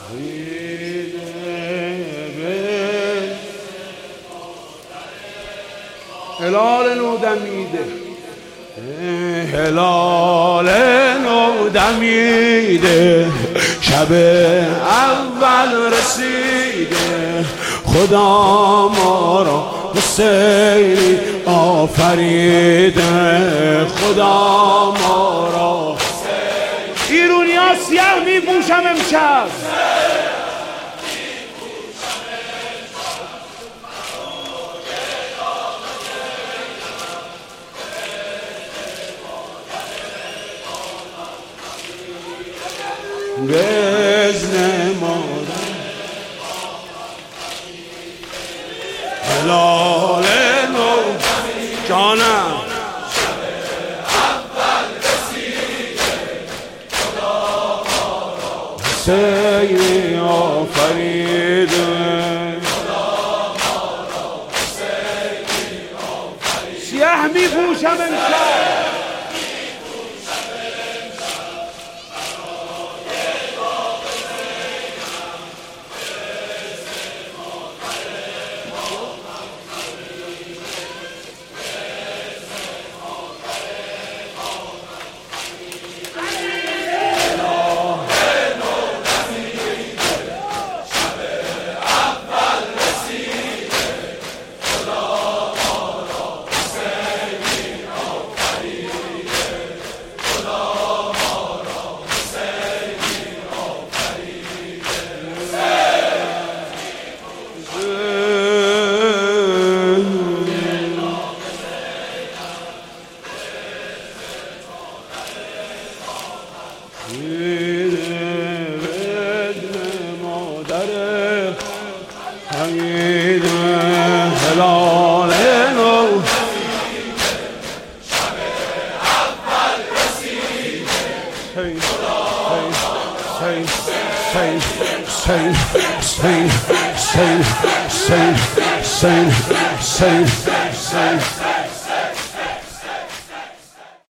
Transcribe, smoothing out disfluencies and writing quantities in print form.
هلال نو دمیده، هلال نو دمیده، شب اول رسیده، خدا ما را به سیری آفریده، خدا ما را ایرونی ها سیاه می پوشم امشب، بزن مادر هلال نو جانم شب اول رسیده خدا ما را سیری آفریده، خدا ما را سیری آفریده، سیاه می پوشم امشب، هلال نو شب اول رسیده سین